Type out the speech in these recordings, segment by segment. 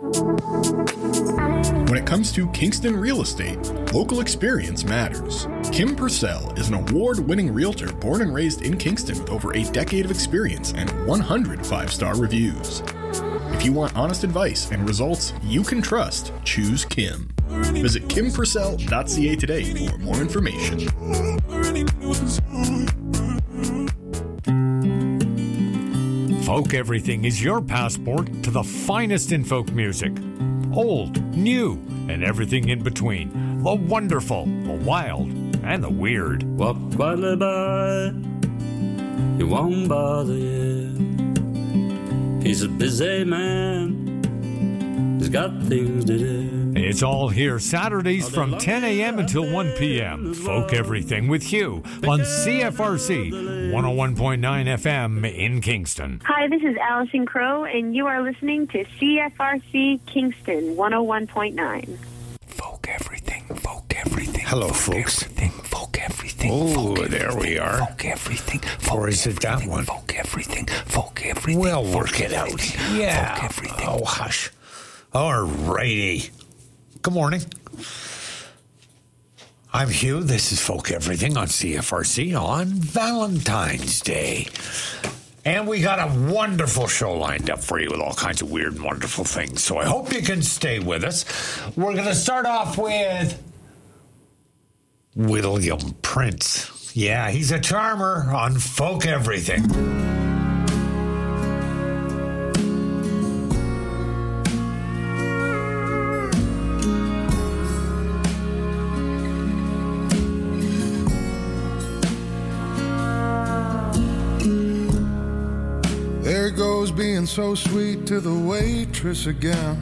When it comes to Kingston real estate, local experience matters. Kim Purcell is an award-winning realtor born and raised in Kingston with over a decade of experience and 100 5-star reviews. If you want honest advice and results you can trust, choose Kim. Visit kimpurcell.ca today for more information. Folk Everything is your passport to the finest in folk music. Old, new, and everything in between. The wonderful, the wild, and the weird. Walk quietly by, he won't bother you. He's a busy man, he's got things to do. It's all here Saturdays from 10 a.m. until 1 p.m. Folk Everything with Hugh on CFRC 101.9 FM in Kingston. Hi, this is Allison Crow, and you are listening to CFRC Kingston 101.9. Folk Everything, Folk Everything. Hello, folk folks. Everything, folk Everything. Oh, folk there everything, we are. Folk Everything. Or is it that one? Folk Everything, Folk Everything. We'll folk work it out. everything, Yeah. Folk Everything. Oh, hush. All righty. Good morning. I'm Hugh. This is Folk Everything on CFRC on Valentine's Day. And we got a wonderful show lined up for you with all kinds of weird and wonderful things. So I hope you can stay with us. We're going to start off with William Prince. Yeah, he's a charmer on Folk Everything. There goes being so sweet to the waitress again.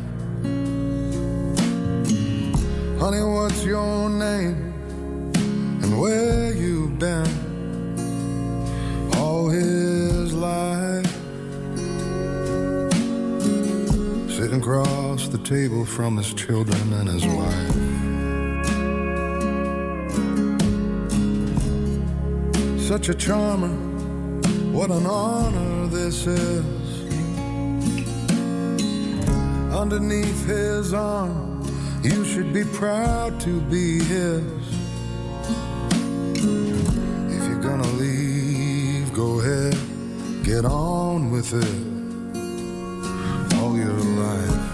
Honey, what's your name and where you been? All his life, sitting across the table from his children and his wife. Such a charmer, what an honor this is. Underneath his arm, you should be proud to be his. If you're gonna leave, go ahead, get on with it. All your life.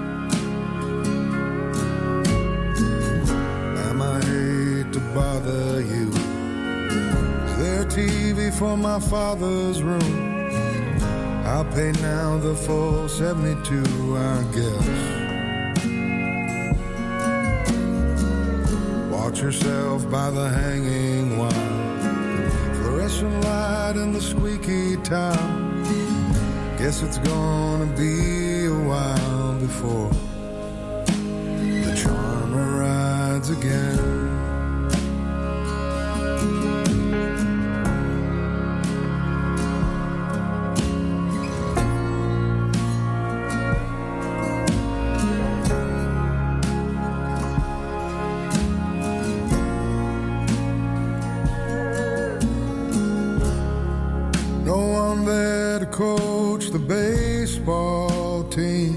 Ma'am, I hate to bother you. Is there TV for my father's room? I'll pay now the full 72, I guess. Watch yourself by the hanging wire. Fluorescent light in the squeaky tile. Guess it's gonna be a while before the charmer rides again. Coach the baseball team.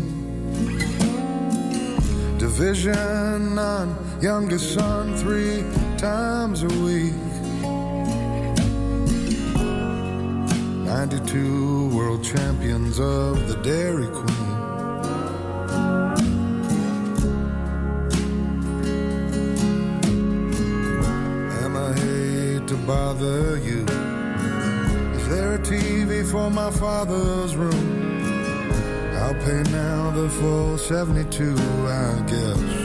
Division 9, youngest son 3 times a week. 92 world champions of the Dairy Queen. And I hate to bother you. Is there a TV for my father's room? I'll pay now the full 72, I guess.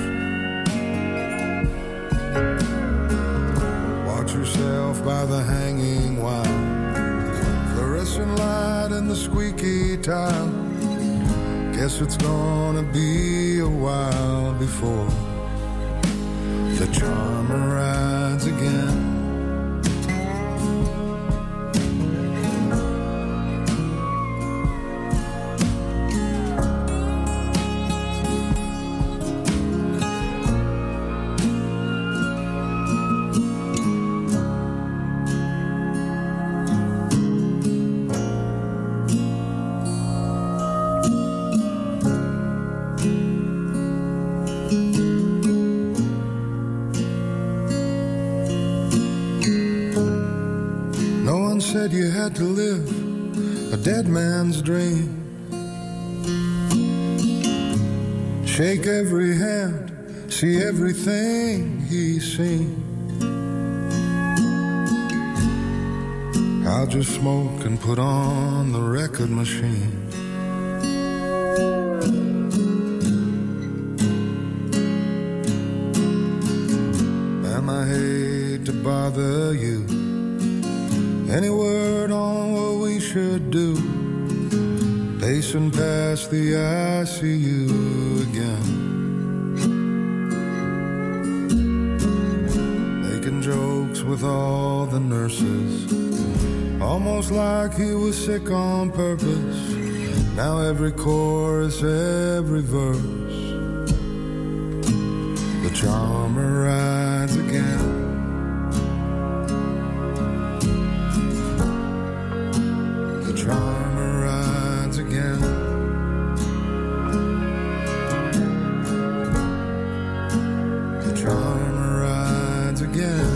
Watch yourself by the hanging wire. Fluorescent light in the squeaky tile. Guess it's gonna be a while before the charmer rides again. said you had to live a dead man's dream. Shake every hand, see everything he's seen. I'll just smoke and put on the record machine. And I hate to bother you. Any word on what we should do? Pacing past the ICU again. Making jokes with all the nurses. Almost like he was sick on purpose. Now every chorus, every verse. The charmer rides again. The charmer rides again. The charmer rides again.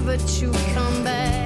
never to come back.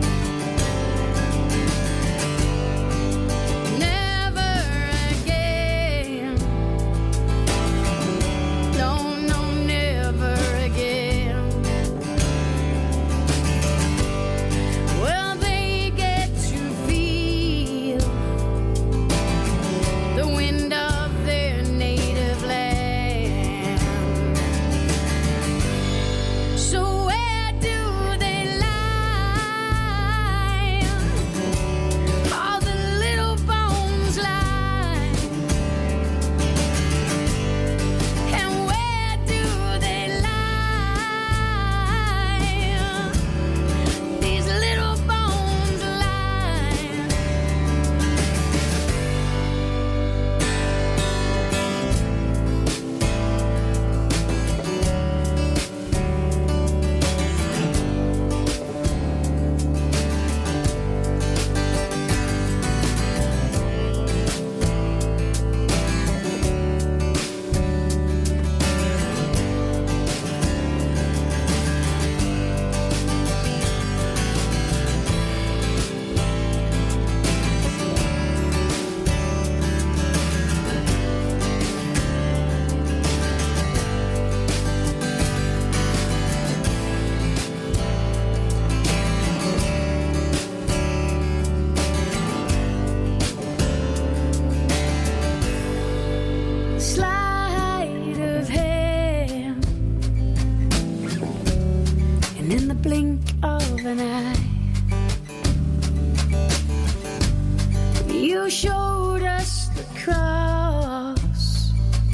You showed us the cross,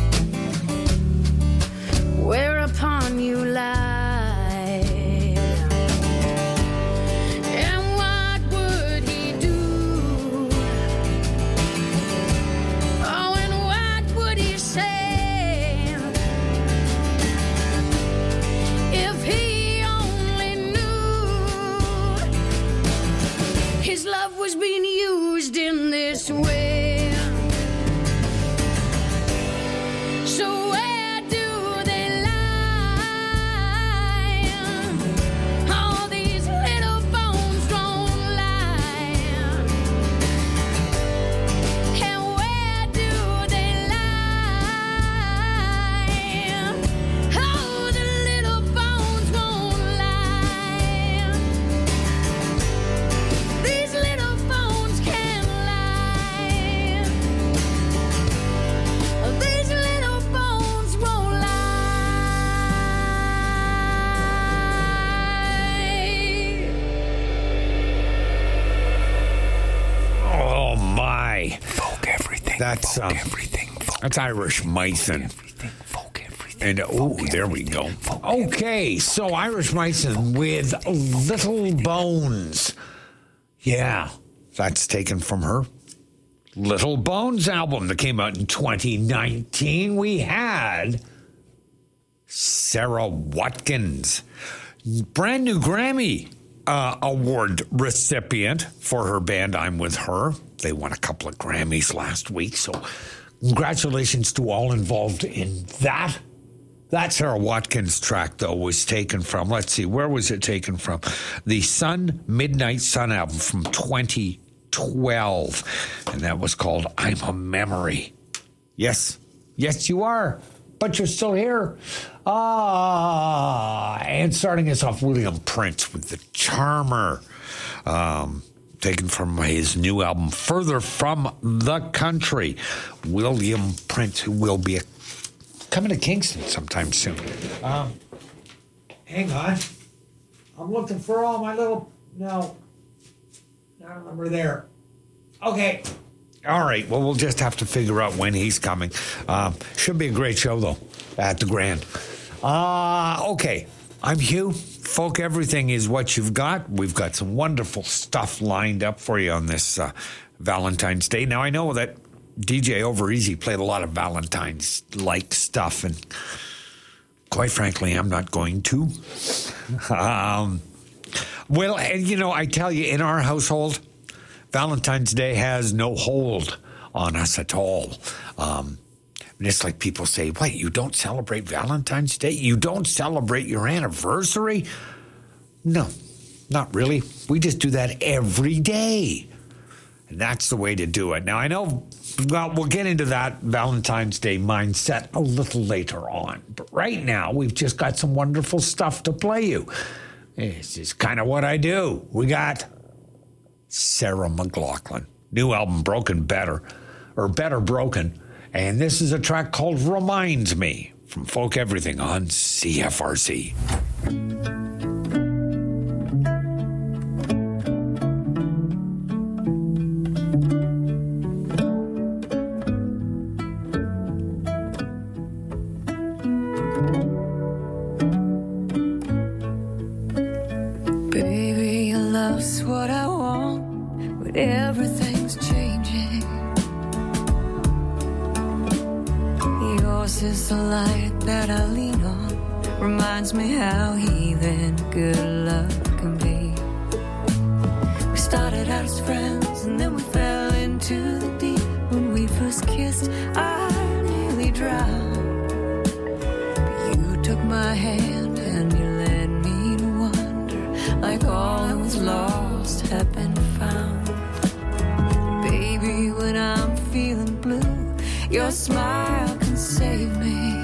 whereupon you lied. And what would he do? Oh, and what would he say if he only knew his love was being used in this way? So where do they lie? All these little bones don't lie. And where do they lie? Oh, the little bones won't lie. These little bones can't lie. These little bones won't lie. Oh, my. Folk everything. That's, folk everything. Folk That's Irish Meissen. everything. Folk everything. And, oh, there we go. Okay, so Irish Meissen with Little Bones. Yeah, that's taken from her Little Bones album that came out in 2019. We had Sarah Watkins, brand new Grammy Award recipient for her band I'm With Her. They won a couple of Grammys last week, so congratulations to all involved in that. That Sarah Watkins track, though, was taken from, let's see, where was it taken from? The Midnight Sun album from 2012. And that was called I'm a Memory. Yes, you are, but you're still here. And starting us off, William Prince with The Charmer. Taken from his new album, Further From the Country. William Prince, who will be coming to Kingston sometime soon. Hang on. I'm looking for all my little... No. I don't remember there. Okay. All right. Well, we'll just have to figure out when he's coming. Should be a great show, though, at the Grand. Okay. I'm Hugh. Folk Everything is what you've got. We've got some wonderful stuff lined up for you on this Valentine's Day. Now, I know that DJ Overeasy played a lot of Valentine's-like stuff, and quite frankly, I'm not going to. Well, and you know, I tell you, in our household, Valentine's Day has no hold on us at all. And it's like people say, what, you don't celebrate Valentine's Day? You don't celebrate your anniversary? No, not really. We just do that every day. And that's the way to do it. Now, I know, well, we'll get into that Valentine's Day mindset a little later on. But right now, we've just got some wonderful stuff to play you. This is kind of what I do. We got Sarah McLachlan. New album, Broken Better, or Better Broken. And this is a track called Reminds Me from Folk Everything on CFRC. Baby, your love's what I want, but everything's changing. Yours is the light that I lean on, reminds me how heathen good love can be. We started out as friends and then we fell into the deep. When we first kissed, I nearly drowned, but you took my hand and you led me to wonder, like all that was lost had been found. Baby, when I'm feeling blue, your smile can save me.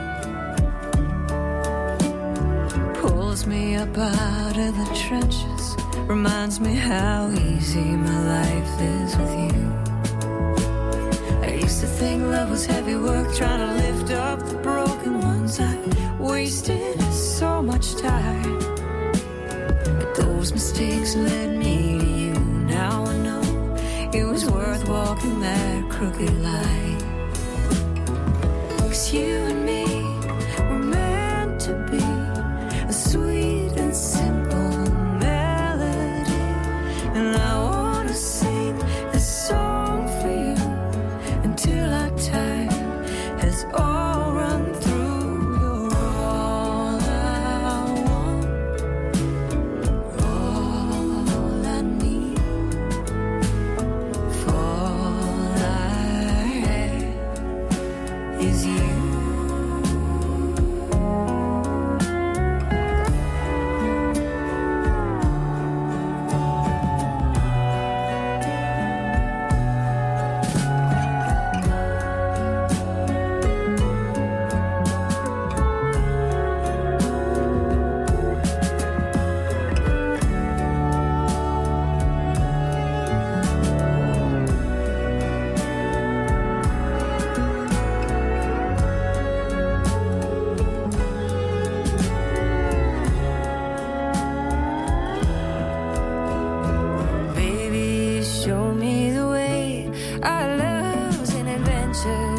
Pulls me up out of the trenches, reminds me how easy my life is with you. I used to think love was heavy work, trying to lift up the broken ones. I wasted so much time, but those mistakes led me to you. Now I know it was worth walking that crooked line. 'Cause you and me were meant to be a sweet and simple melody, and I wanna sing this song for you until our time has all run through. You're all I want, all I need, for all I have is you. Baby, show me the way. Our love's an adventure,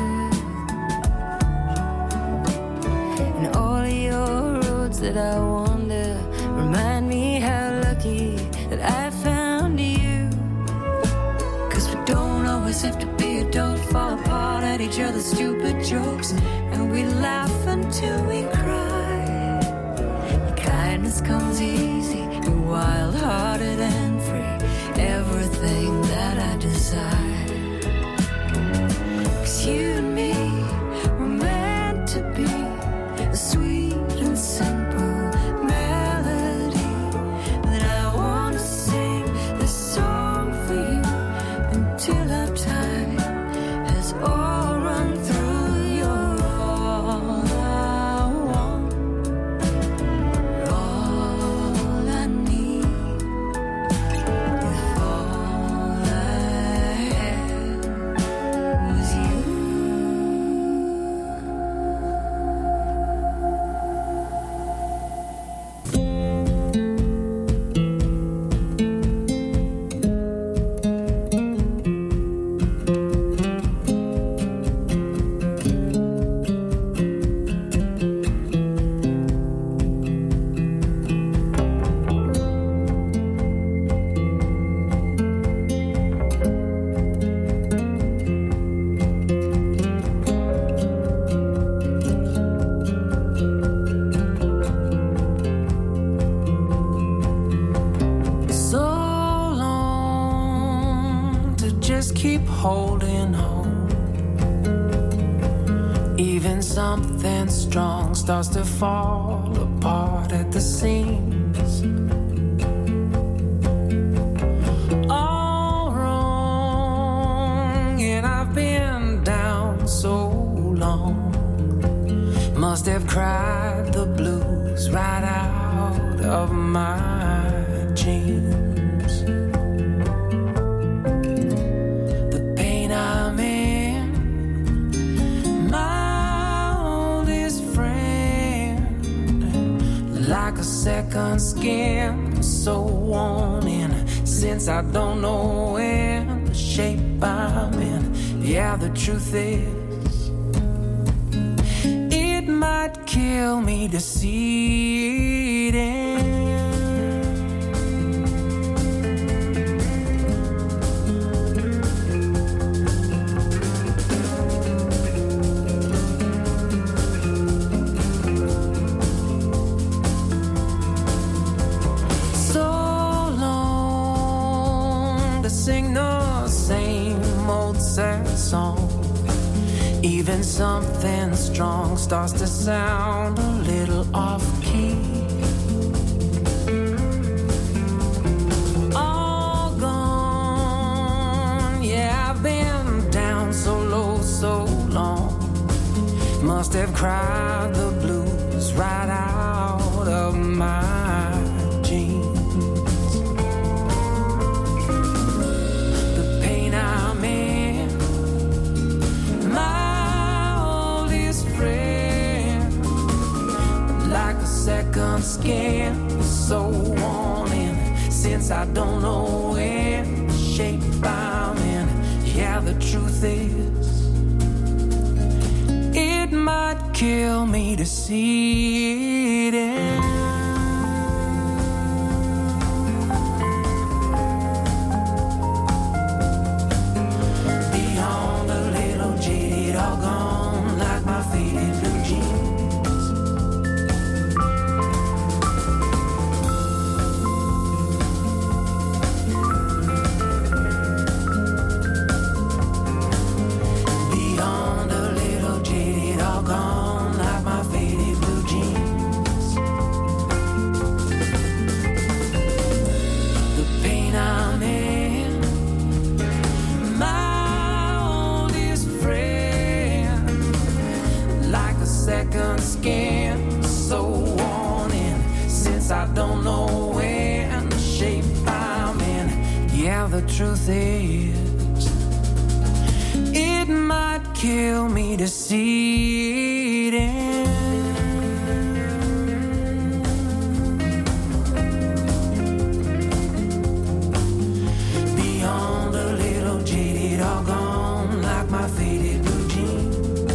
and all of your roads that I wander remind me how lucky that I found you. 'Cause we don't always have to be adult, fall apart at each other's stupid jokes, and we laugh until we cry. Your kindness comes easy, you're wild-hearted and free, everything that I desire. 'Cause you and me were meant to be a sweet and simple melody, that I want to sing this song for you until our time has all run through. You're all I want, all I need, if all I had was you. So long to just keep holding on. Even something strong starts to fall apart at the seams. All wrong, and I've been down so long. Must have cried the blues right out of my jeans. The pain I'm in, my oldest friend, like a second skin, so worn in, since I don't know in the shape I'm in. Yeah, the truth is, it might kill me to see it end. So long to sing the same old sad song. Even something strong starts to sound a little off-key. All gone, yeah, I've been down so low so long. Must have cried the blues right out of my jeans. The pain I'm in, like a second skin, so worn in, since I don't know in the shape I'm in. Yeah, the truth is, it might kill me to see it end. Beyond a little jaded, all gone, like my faded blue jeans. Skin so worn in, since I don't know when the shape I'm in. Yeah, the truth is, it might kill me to see it end. Beyond a little jaded, all gone, like my faded blue jeans.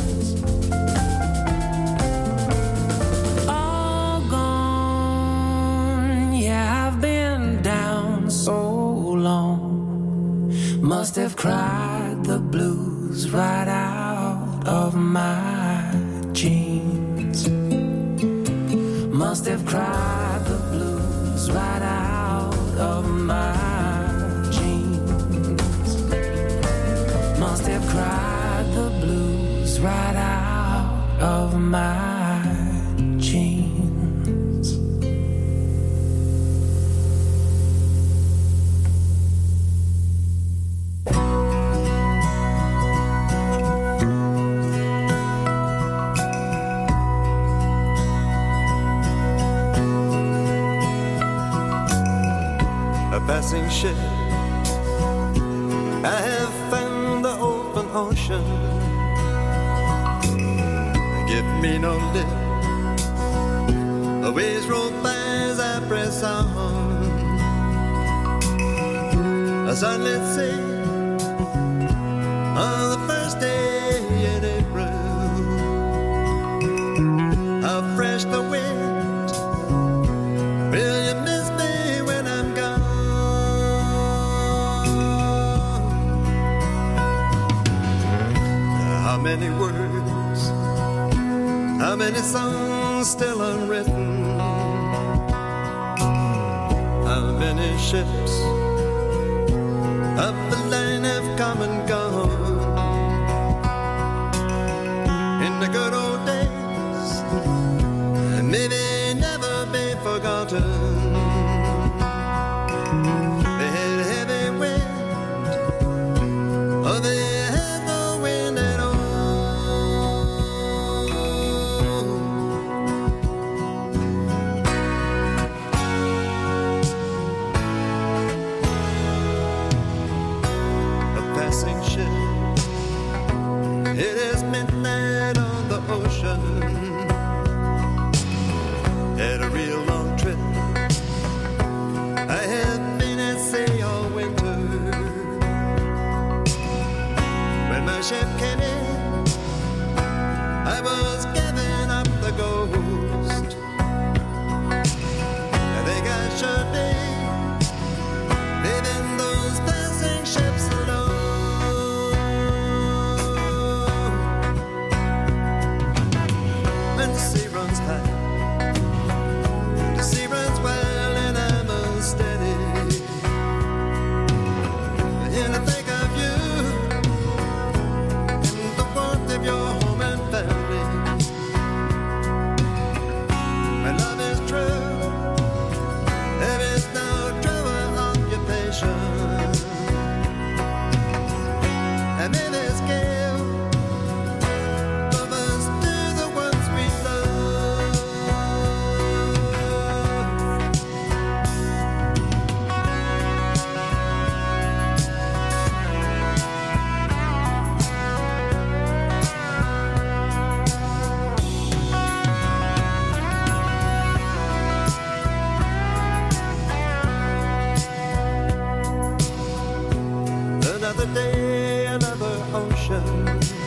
Must have cried the blues right out of my jeans. Must have cried the blues right out of my jeans. Must have cried the blues right out of my jeans. Passing ship, I have found the open ocean. Give me no lip, the waves roll by as I press on. A sunlit sea on the first day in April. How fresh the wind, will you miss me when I'm gone? How many words, how many songs still unwritten? How many ships up the line have come and gone? In the good old days, maybe never be forgotten. They had heavy wind, or they had no wind at all. A passing ship, it is midnight on the ocean. Had a real long trip. I have been at sea all winter. When my ship came in, I was giving up the ghost. I think I should be leaving those passing ships alone. When the sea runs high, the sea runs wild and I'm unsteady. And I think of you and the warmth of your home and family. My love is true, there is no truer occupation. And in this gale, lovers do the ones we love. Another day, another ocean.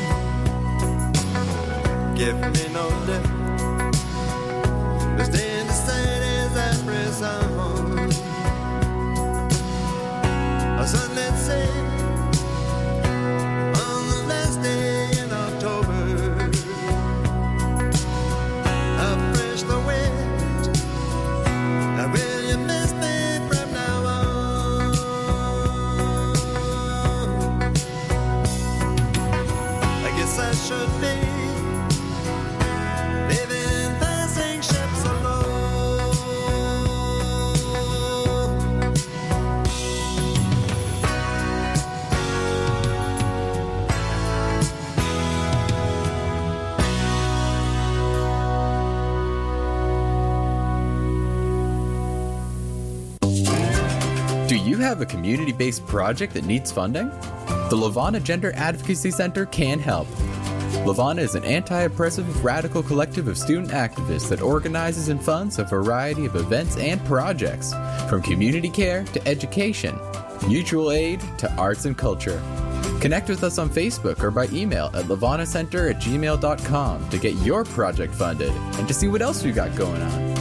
Give me no lift. The stand aside as I press on. A sunlit sea on the last day in October. How fresh the wind. Now will you miss me from now on? I guess I should be leaving passing ships alone. Do you have a community-based project that needs funding? The Levana Gender Advocacy Center can help. Levana is an anti-oppressive, radical collective of student activists that organizes and funds a variety of events and projects, from community care to education, mutual aid to arts and culture. Connect with us on Facebook or by email at levanacenter@gmail.com to get your project funded and to see what else we got going on.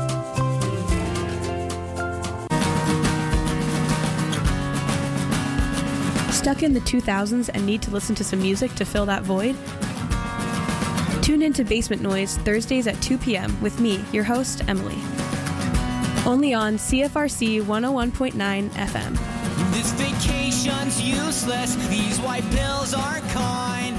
Stuck in the 2000s and need to listen to some music to fill that void? Tune into Basement Noise Thursdays at 2 p.m. with me, your host, Emily. Only on CFRC 101.9 FM. This vacation's useless. These white pills aren't kind.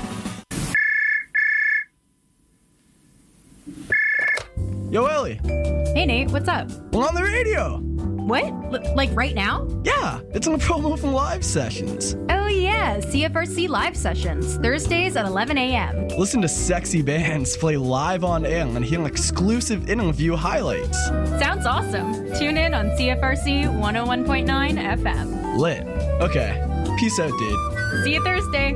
Yo, Ellie. Hey, Nate, what's up? We're on the radio. What? Like right now? Yeah, it's a promo from Live Sessions. Oh, yeah, CFRC Live Sessions, Thursdays at 11 a.m. Listen to sexy bands play live on air and hear exclusive interview highlights. Sounds awesome. Tune in on CFRC 101.9 FM. Lit. Okay. Peace out, dude. See you Thursday.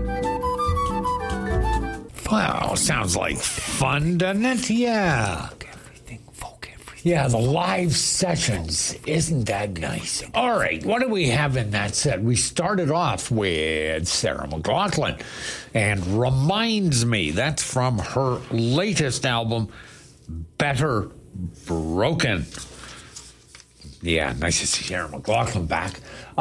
Wow, sounds like fun, doesn't it? Yeah. Yeah, the live sessions. Isn't that nice? All right, what do we have in that set? We started off with Sarah McLachlan and Reminds Me. That's from her latest album, Better Broken. Yeah, nice to see Sarah McLachlan back.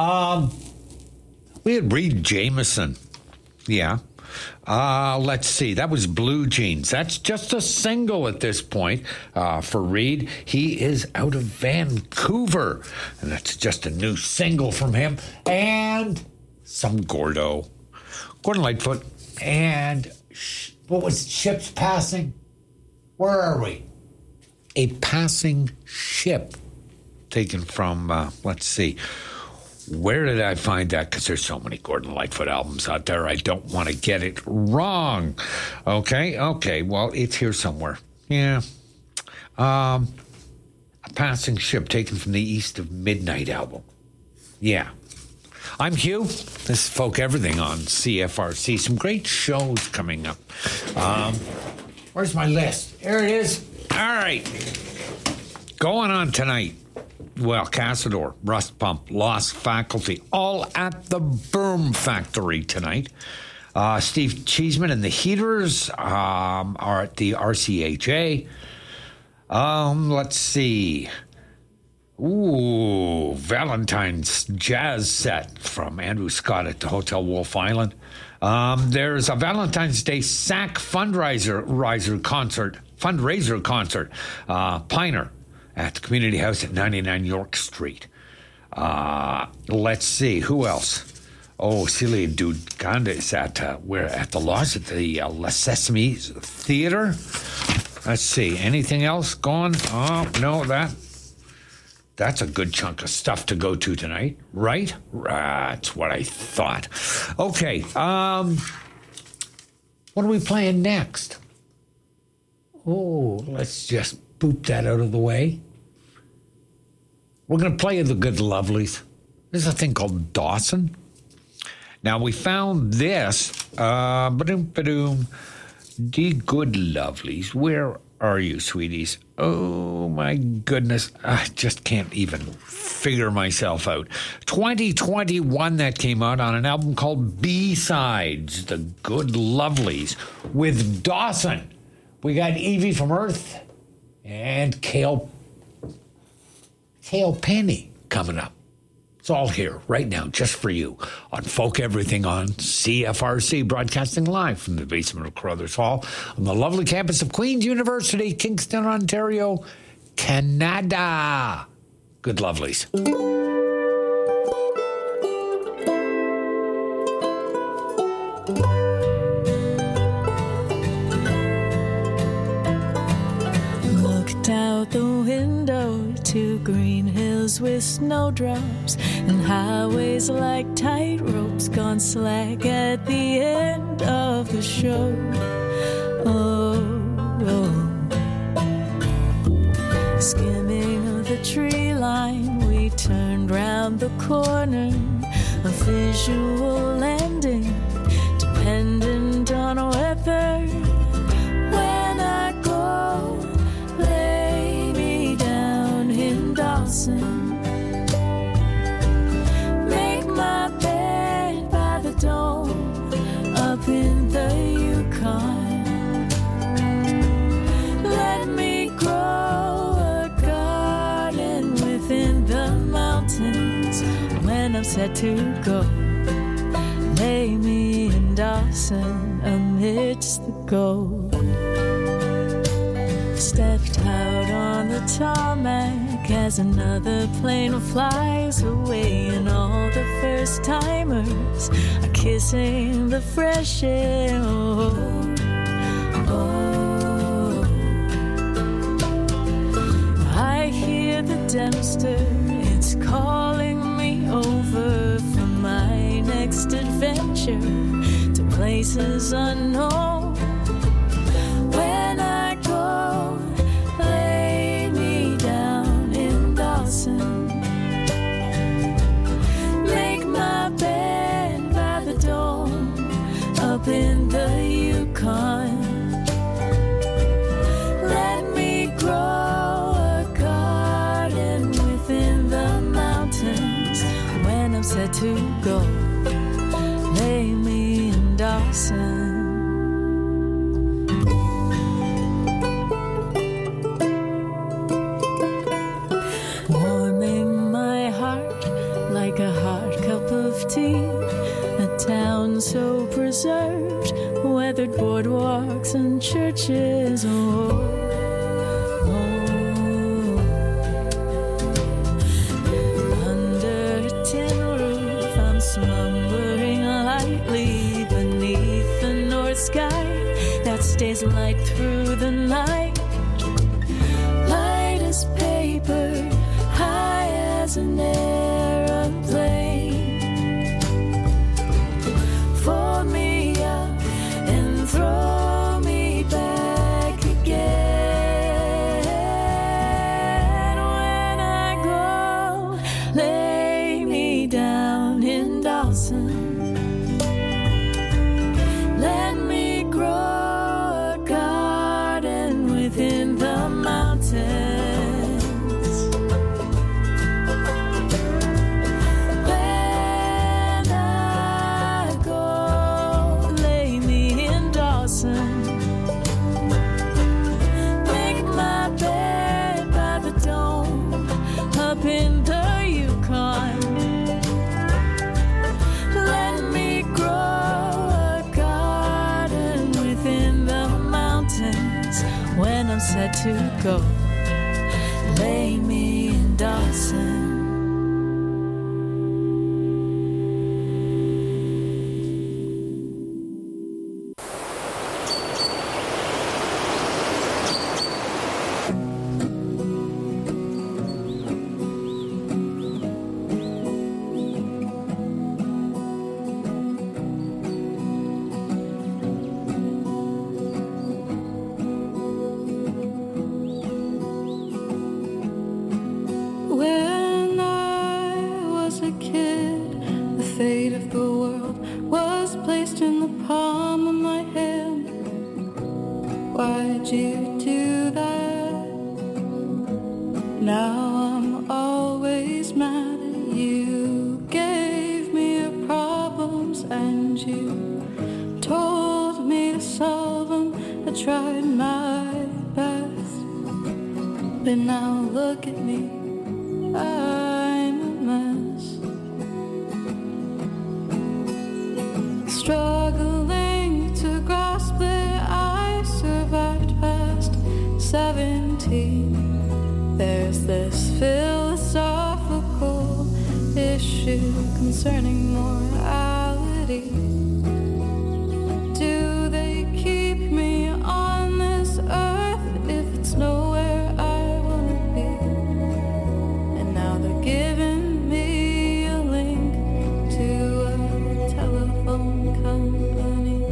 We had Reed Jameson. Yeah. Let's see. That was Blue Jeans. That's just a single at this point for Reed. He is out of Vancouver, and that's just a new single from him. And some Gordon Lightfoot. And what was it? Ships Passing? Where are we? A Passing Ship. taken from, let's see, where did I find that? Because there's so many Gordon Lightfoot albums out there, I don't want to get it wrong. Okay, well, it's here somewhere. Yeah. A Passing Ship, taken from the East of Midnight album. Yeah. I'm Hugh. This is Folk Everything on CFRC. Some great shows coming up. Where's my list? Here it is. All right. Going on tonight. Well, Cassador, Rust Pump, Lost Faculty, all at the Boom Factory tonight. Steve Cheeseman and the Heaters are at the RCHA. Let's see. Ooh, Valentine's jazz set from Andrew Scott at the Hotel Wolf Island. There's a Valentine's Day SAC fundraiser concert, Piner at the Community House at 99 York Street. Let's see, who else? Oh, Celia Duganda is at the Lodge at the La Sesame Theater. Let's see, anything else going? Oh, no, that's a good chunk of stuff to go to tonight, right? That's what I thought. Okay, what are we playing next? Oh, let's just boop that out of the way. We're going to play The Good Lovelies. There's a thing called Dawson. Now, we found this. The Good Lovelies. Where are you, sweeties? Oh, my goodness. I just can't even figure myself out. 2021, that came out on an album called B-Sides, The Good Lovelies, with Dawson. We got Evie from Earth and Cale Penny coming up. It's all here right now, just for you, on Folk Everything on CFRC, broadcasting live from the basement of Carruthers Hall on the lovely campus of Queen's University, Kingston, Ontario, Canada. Good Lovelies. Looked out the window to green hills with snowdrops and highways like tight ropes gone slack at the end of the show. Skimming the tree line, we turned round the corner, a visual landing dependent on weather. When I go lay me down in Dawson, make my bed by the dome up in the Yukon. Let me grow a garden within the mountains. When I'm set to go, lay me in Dawson amidst the gold. Stepped out on the tarmac as another plane flies away, and all the first timers are kissing the fresh air. I hear the Dempster, it's calling me over for my next adventure to places unknown. When I go lay me down in Dawson, make my bed by the dome up in the Yukon. Let me grow a garden within the mountains. When I'm set to go, lay me in Dawson. Warming my heart like a hot cup of tea, a town so preserved, weathered boardwalks and churches. Under a tin roof, I'm slumbering lightly beneath the north sky that stays light through the night. Light as paper, high said to go lay me in Dawson. When I was a kid, the fate of the world was placed in the palm of my hand. Why'd you do that? Now I'm always mad at you. Gave me your problems and you told me to solve them. I tried my best, but now look at me, I'm a mess. Struggling to grasp that I survived past 17. There's this philosophical issue concerning morality. Do they keep me on this earth if it's nowhere I wanna be? And now they're giving me a link to a telephone company.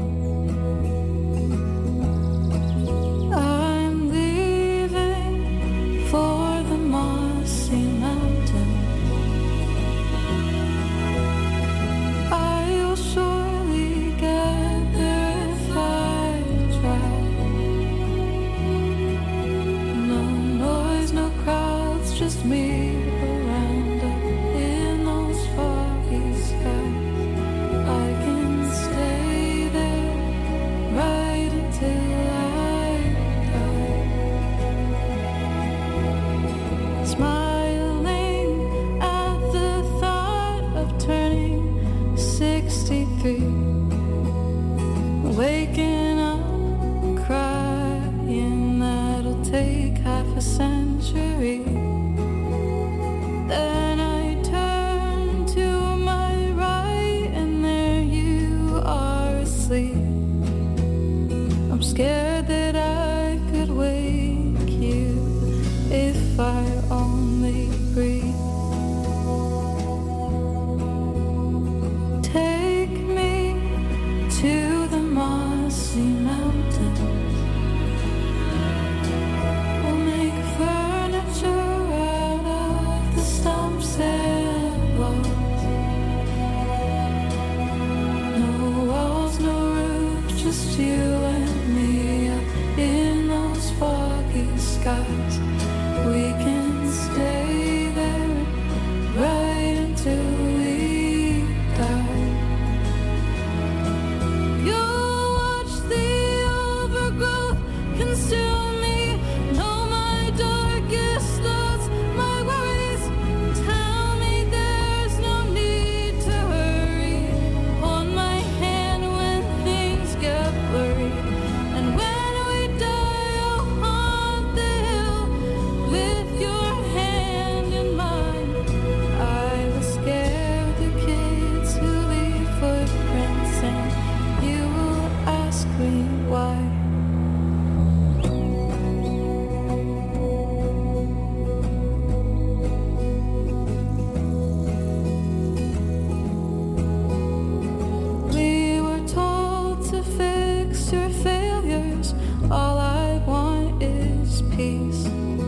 I'm leaving for the mossy mountain. I will surely get there if I try. No noise, no crowds, just me around up in those foggy skies. I can stay there right until I die. Smiling at the thought of turning 63. Waking up, crying, that'll take half a century. Then I turn to my right, and there you are asleep. I'm scared that I could wake you if I only breathe. Take me to the mossy mountains. We'll make furniture out of the stumps and logs. No walls, no roof, just you and me up in those foggy skies. We can stay there right until we die. You'll watch the overgrowth consume me. Know my darkest thoughts, my worries. Tell me there's no need to hurry. Hold my hand when things get blurry. And when we die, I'll haunt the hill with your hand in mine. I will scare the kids who leave footprints, and you will ask me why. We were told to fix your failures. All I want is peace.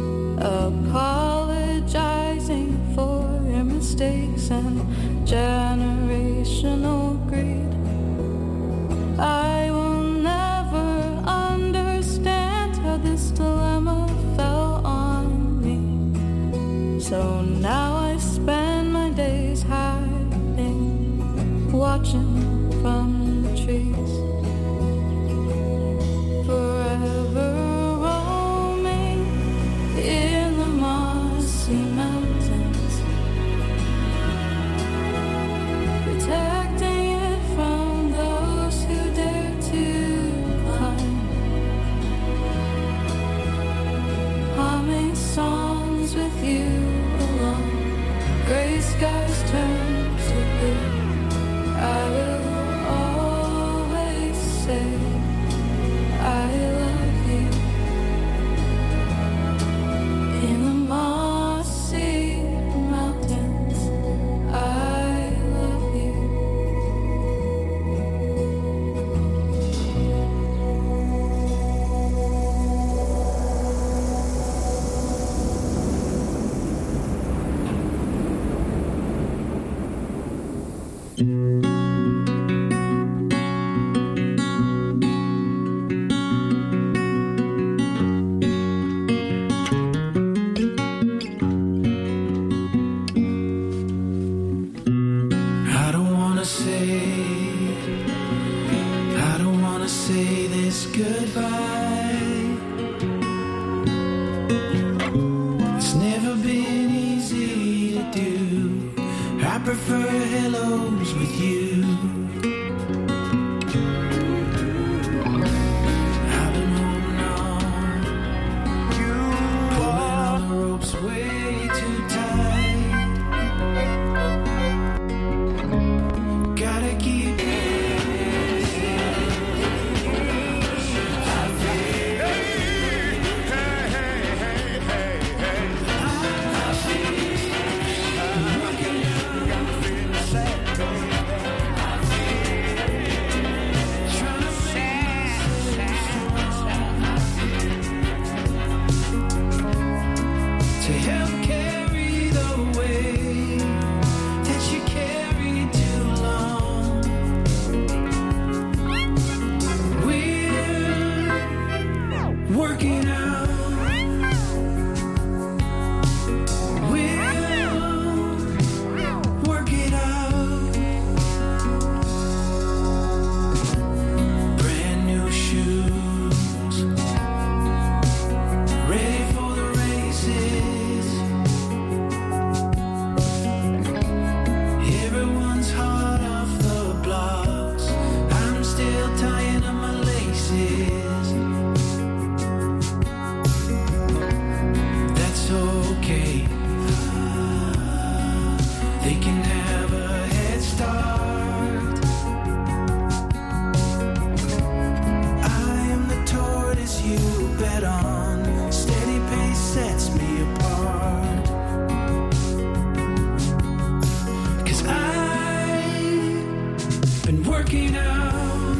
Apologizing for your mistakes and generational greed. I will never understand how this dilemma fell on me. So now I spend my days hiding, watching from the trees. Forever roaming in the mossy mountains, protecting it from those who dare to climb. I don't wanna say this goodbye. It's never been easy to do. I prefer hellos with you. I've been holding on, pulling on the ropes way too tight. Gotta keep to help carry the weight that you carried too long. We're working out. We'll work it out. Brand new shoes, ready for the races. Everyone's hot off the blocks. I'm still tying up my laces. That's okay. They can have a head start. I am the tortoise you bet on. Steady pace sets me apart. 'Cause I've been working out,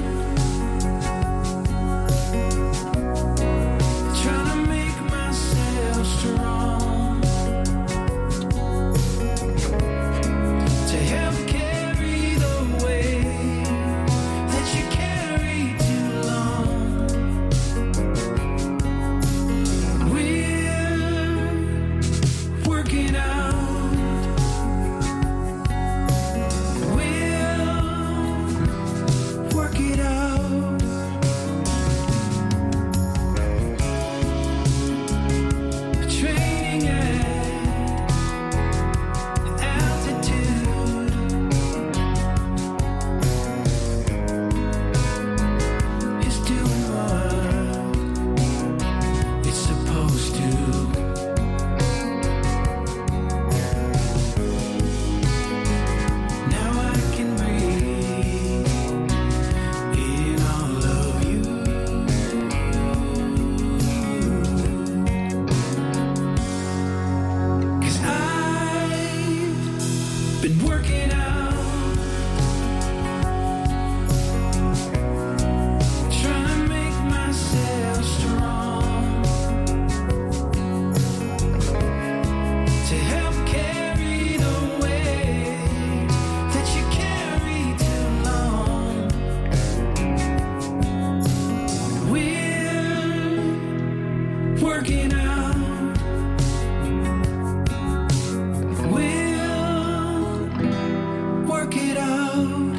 trying to make myself strong, to help carry the weight that you carried too long. We're working out. We'll work it out. Training at altitude is doing what it's supposed to. Now I can breathe in all of you. 'Cause I've been working out, trying to make myself strong, to help carry the weight that you carried too long. We're working out. We'll work it out.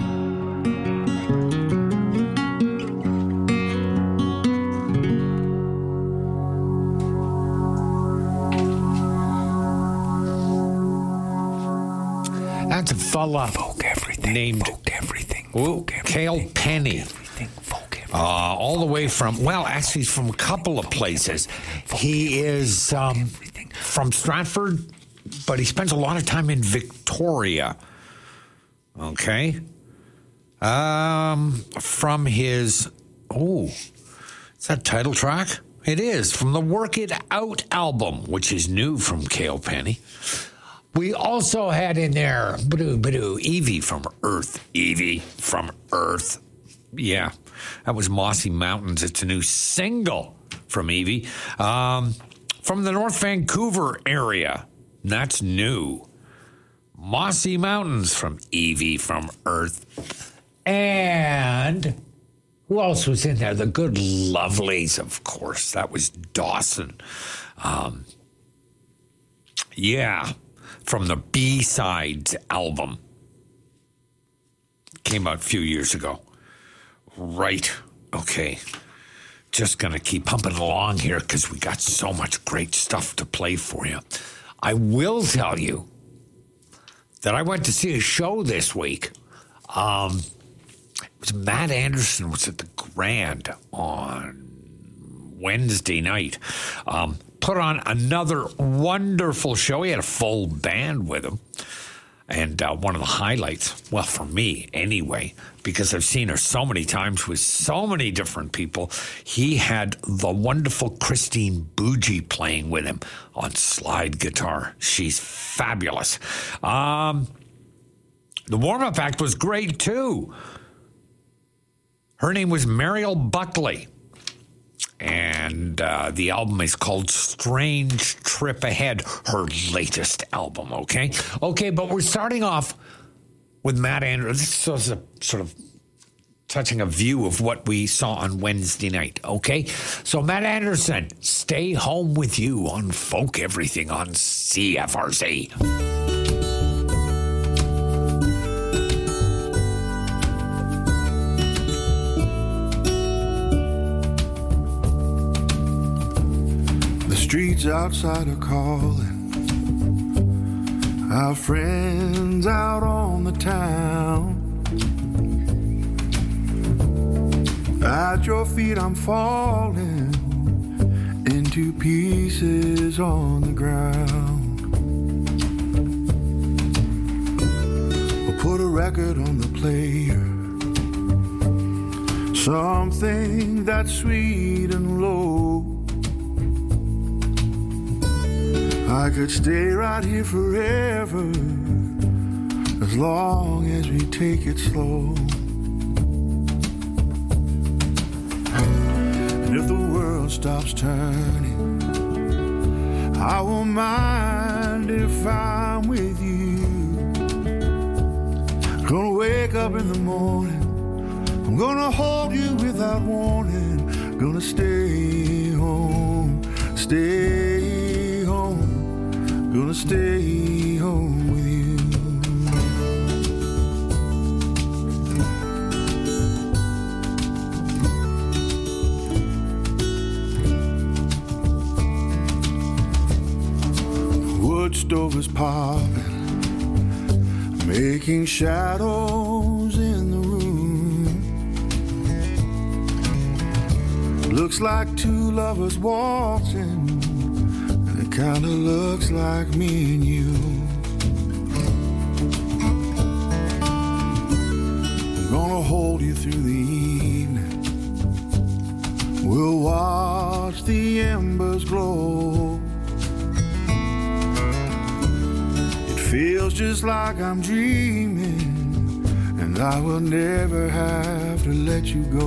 That's a fella named Cale Penny. All the way from, well, actually, he's from a couple of places. He is from Stratford, but he spends a lot of time in Victoria. Okay. From his, is that title track? It is, from the Work It Out album, which is new from Cale Penny. We also had in there, Evie from Earth. Evie from Earth. Yeah, that was Mossy Mountains. It's a new single from Evie. From the North Vancouver area. That's new. Mossy Mountains from Evie from Earth. And who else was in there? The Good Lovelies, of course. That was Dawson. From the B-Sides album. Came out a few years ago. Right. Okay. Just going to keep pumping along here because we got so much great stuff to play for you. I will tell you that I went to see a show this week. It was Matt Anderson was at the Grand on Wednesday night. Put on another wonderful show. He had a full band with him. And one of the highlights, well, for me anyway, because I've seen her so many times with so many different people, he had the wonderful Christine Bougie playing with him on slide guitar. She's fabulous. The warm-up act was great, too. Her name was Mariel Buckley. And the album is called Strange Trip Ahead, her latest album, okay? Okay, but we're starting off with Matt Anderson. This is a sort of touching a view of what we saw on Wednesday night, okay? So Matt Anderson, Stay Home With You on Folk Everything on CFRC. Streets outside are calling, our friends out on the town. At your feet I'm falling into pieces on the ground. We'll put a record on the player, something that's sweet and low. I could stay right here forever, as long as we take it slow. And if the world stops turning, I won't mind if I'm with you. Gonna wake up in the morning, I'm gonna hold you without warning. Gonna stay home, stay home. Gonna stay home with you. The wood stove is popping, making shadows in the room. Looks like two lovers waltzing. Kinda looks like me and you. I'm gonna hold you through the evening. We'll watch the embers glow. It feels just like I'm dreaming, and I will never have to let you go.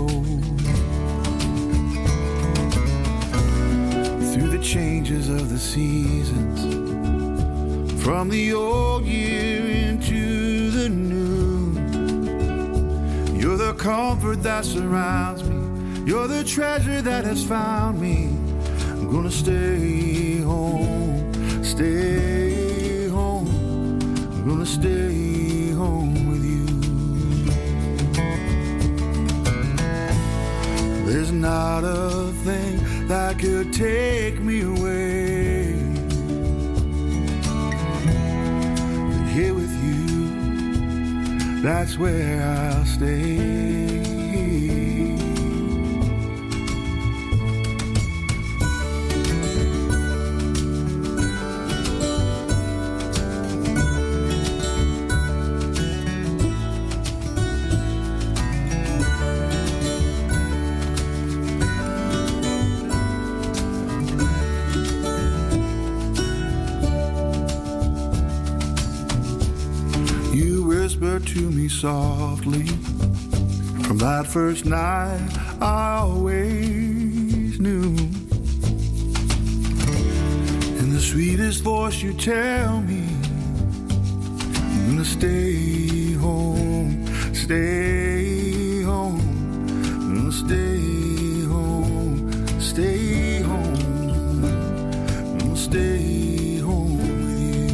Through the changes of the seasons, from the old year into the new, you're the comfort that surrounds me, you're the treasure that has found me. I'm gonna stay home, stay home. I'm gonna stay home with you. There's not a thing that could take me away. But here with you, that's where I'll stay. To me softly, from that first night I always knew. In the sweetest voice you tell me stay home, stay home, stay home, stay home, stay home with you.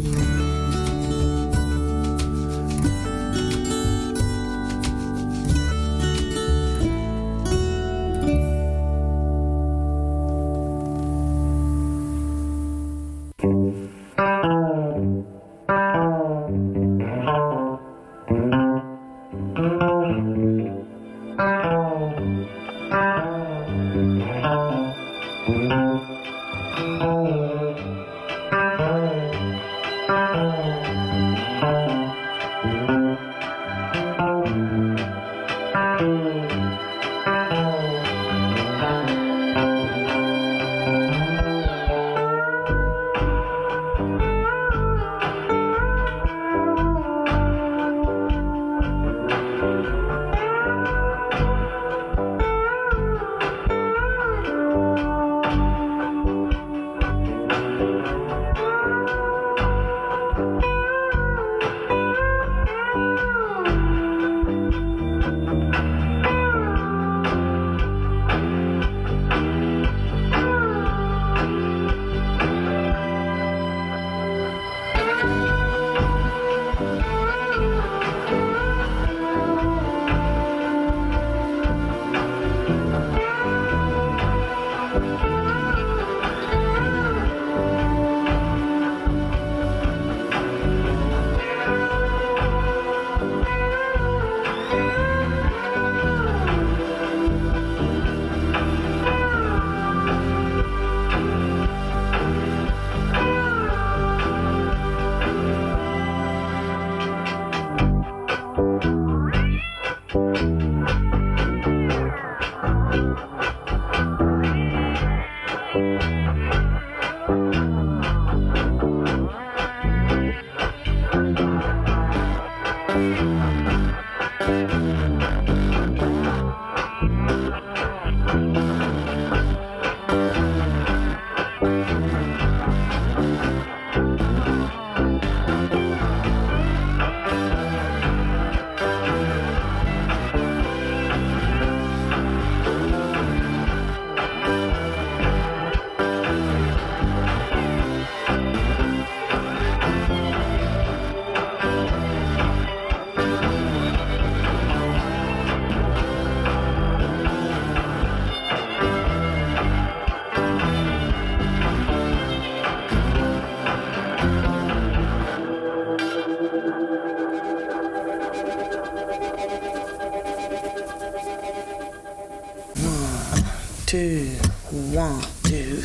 two, 1, 2.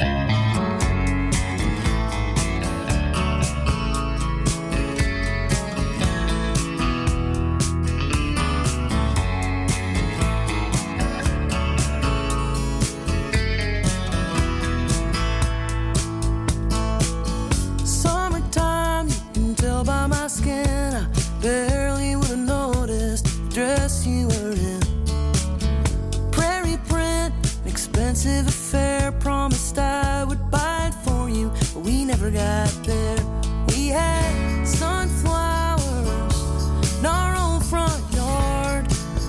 Summertime, you can tell by my skin. I barely would have noticed the dress you were in. Prairie print, an expensive affair. Promised I would buy it for you, but we never got there. We had sunflowers in our old front yard.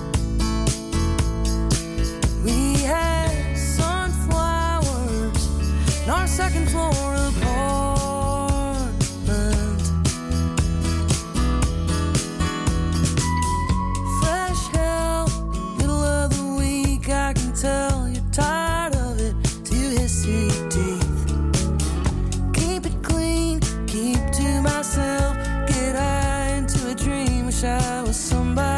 We had sunflowers in our second floor apartment. Fresh hell, middle of the week, I can tell you're tired of it to hissy teeth. Keep it clean, keep to myself, get high into a dream, wish I was somebody